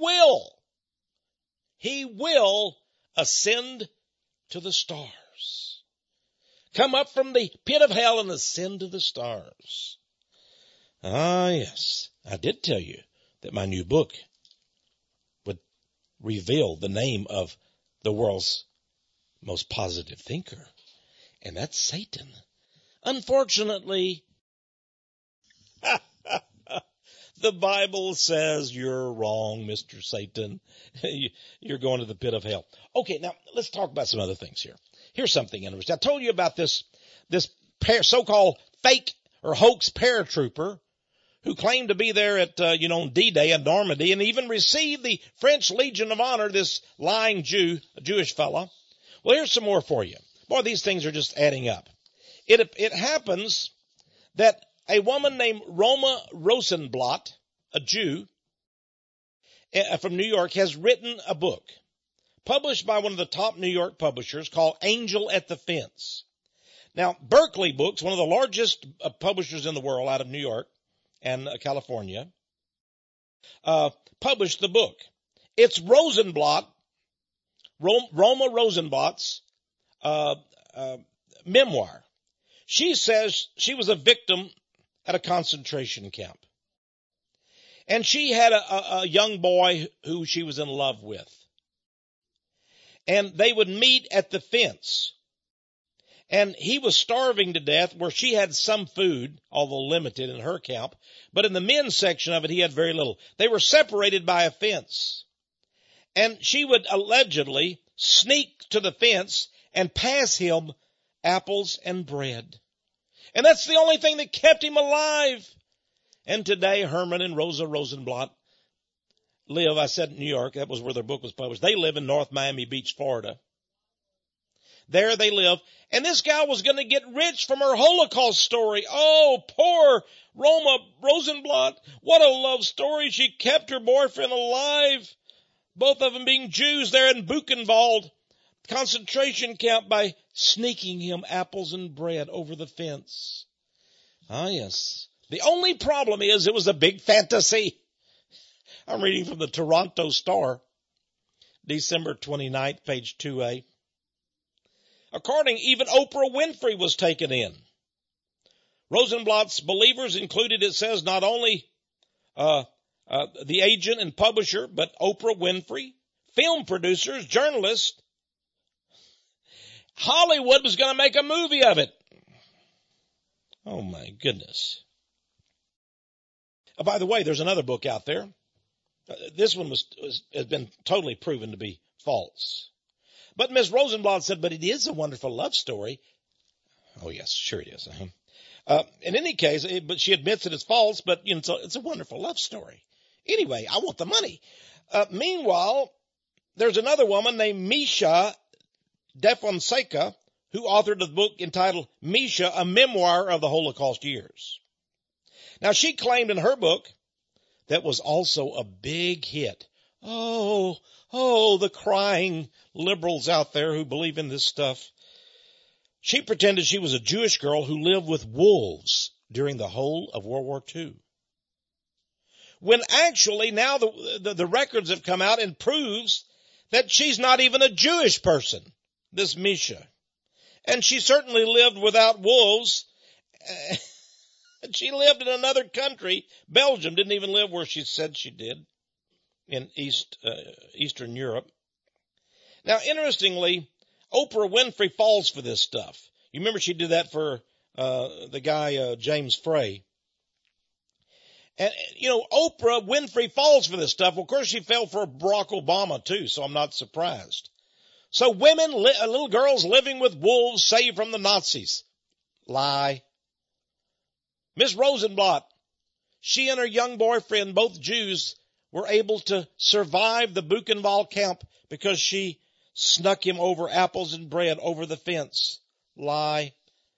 will ascend to the stars. Come up from the pit of hell and ascend to the stars. Ah, yes, I did tell you that my new book would reveal the name of the world's most positive thinker, and that's Satan. Unfortunately, the Bible says you're wrong, Mr. Satan. You're going to the pit of hell. Okay, now let's talk about some other things here. Here's something interesting. I told you about this so-called fake or hoax paratrooper who claimed to be there at, D-Day in Normandy and even received the French Legion of Honor, this lying Jewish fella. Well, here's some more for you. Boy, these things are just adding up. It happens that a woman named Roma Rosenblatt, a Jew from New York, has written a book published by one of the top New York publishers called Angel at the Fence. Now, Berkeley Books, one of the largest publishers in the world out of New York and California, published the book. It's Roma Rosenblatt's memoir. She says she was a victim at a concentration camp. And she had a young boy who she was in love with. And they would meet at the fence. And he was starving to death where she had some food, although limited in her camp. But in the men's section of it, he had very little. They were separated by a fence. And she would allegedly sneak to the fence and pass him apples and bread. And that's the only thing that kept him alive. And today, Herman and Rosa Rosenblatt live, I said in New York, that was where their book was published. They live in North Miami Beach, Florida. There they live. And this gal was going to get rich from her Holocaust story. Oh, poor Roma Rosenblatt. What a love story. She kept her boyfriend alive. Both of them being Jews there in Buchenwald concentration camp by sneaking him apples and bread over the fence. Ah, yes. The only problem is it was a big fantasy. I'm reading from the Toronto Star, December 29th, page 2A. According, even Oprah Winfrey was taken in. Rosenblatt's believers included, it says, not only the agent and publisher, but Oprah Winfrey, film producers, journalists. Hollywood was going to make a movie of it. Oh, my goodness. By the way, there's another book out there. This one has been totally proven to be false. But Ms. Rosenblatt said, but it is a wonderful love story. Oh, yes, sure it is. In any case, but she admits that it's false, but it's a wonderful love story. Anyway, I want the money. Meanwhile, there's another woman named Misha DeFonseca who authored a book entitled Misha, a Memoir of the Holocaust Years. Now, she claimed in her book that was also a big hit. Oh, the crying liberals out there who believe in this stuff. She pretended she was a Jewish girl who lived with wolves during the whole of World War II. When actually now the records have come out and proves that she's not even a Jewish person, this Misha. And she certainly lived without wolves. She lived in another country. Belgium didn't even live where she said she did, in Eastern Europe. Now, interestingly, Oprah Winfrey falls for this stuff. You remember she did that for the guy James Frey. And, Oprah Winfrey falls for this stuff. Well, of course, she fell for Barack Obama, too, so I'm not surprised. So women, little girls living with wolves saved from the Nazis. Lie. Miss Rosenblatt, she and her young boyfriend, both Jews, were able to survive the Buchenwald camp because she snuck him over apples and bread over the fence. Lie.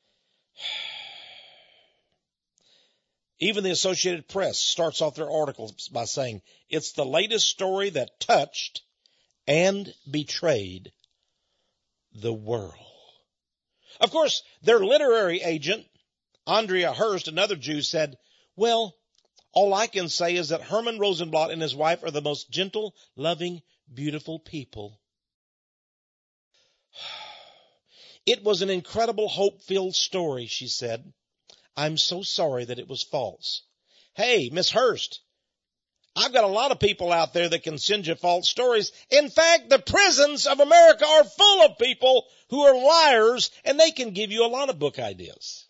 Even the Associated Press starts off their articles by saying, it's the latest story that touched and betrayed the world. Of course, their literary agent, Andrea Hearst, another Jew, said, well, all I can say is that Herman Rosenblatt and his wife are the most gentle, loving, beautiful people. It was an incredible, hope-filled story, she said. I'm so sorry that it was false. Hey, Miss Hearst, I've got a lot of people out there that can send you false stories. In fact, the prisons of America are full of people who are liars, and they can give you a lot of book ideas.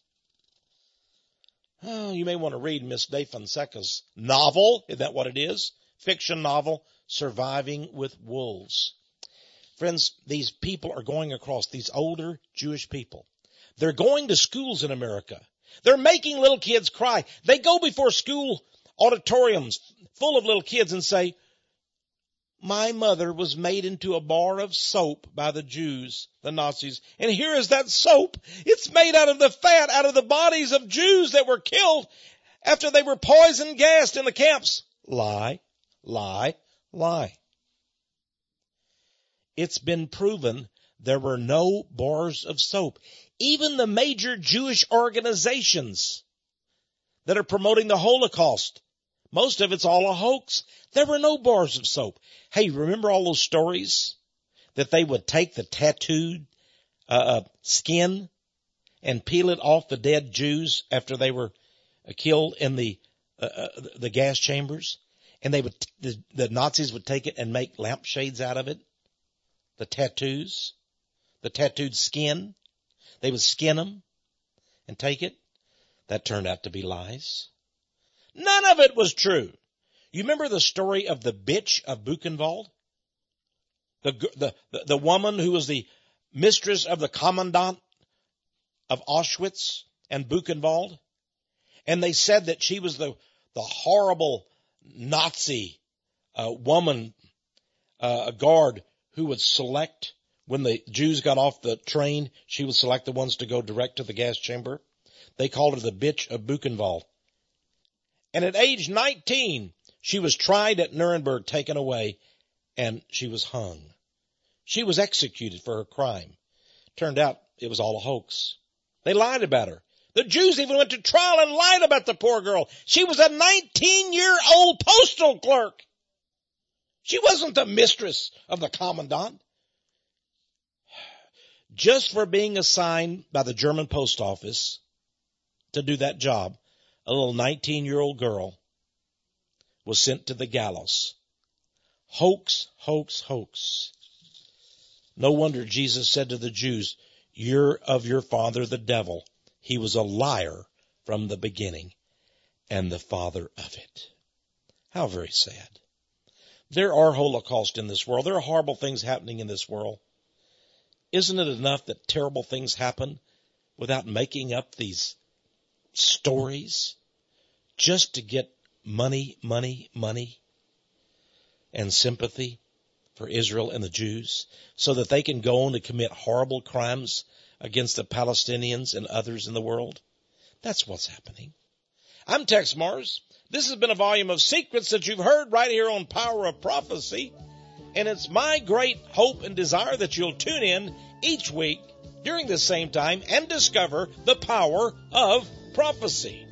Oh, you may want to read Miss De Fonseca's novel. Is that what it is? Fiction novel, Surviving with Wolves. Friends, these people are going across, these older Jewish people. They're going to schools in America. They're making little kids cry. They go before school auditoriums full of little kids and say, my mother was made into a bar of soap by the Jews, the Nazis, and here is that soap. It's made out of the fat, out of the bodies of Jews that were killed after they were poison gassed in the camps. Lie, lie, lie. It's been proven there were no bars of soap. Even the major Jewish organizations that are promoting the Holocaust, most of it's all a hoax. There were no bars of soap. Hey, remember all those stories that they would take the tattooed skin and peel it off the dead Jews after they were killed in the gas chambers? And they would, the Nazis would take it and make lampshades out of it. The tattoos, the tattooed skin. They would skin them and take it. That turned out to be lies. None of it was true. You remember the story of the bitch of Buchenwald? The woman who was the mistress of the commandant of Auschwitz and Buchenwald? And they said that she was the horrible Nazi woman, a guard who would select, when the Jews got off the train, she would select the ones to go direct to the gas chamber. They called her the bitch of Buchenwald. And at age 19, she was tried at Nuremberg, taken away, and she was hung. She was executed for her crime. Turned out it was all a hoax. They lied about her. The Jews even went to trial and lied about the poor girl. She was a 19-year-old postal clerk. She wasn't the mistress of the commandant. Just for being assigned by the German post office to do that job, a little 19-year-old girl was sent to the gallows. Hoax, hoax, hoax. No wonder Jesus said to the Jews, you're of your father the devil. He was a liar from the beginning and the father of it. How very sad. There are Holocausts in this world. There are horrible things happening in this world. Isn't it enough that terrible things happen without making up these stories just to get money, and sympathy for Israel and the Jews so that they can go on to commit horrible crimes against the Palestinians and others in the world? That's what's happening. I'm Tex Mars. This has been a volume of secrets that you've heard right here on Power of Prophecy. And it's my great hope and desire that you'll tune in each week during the same time and discover the power of prophecy.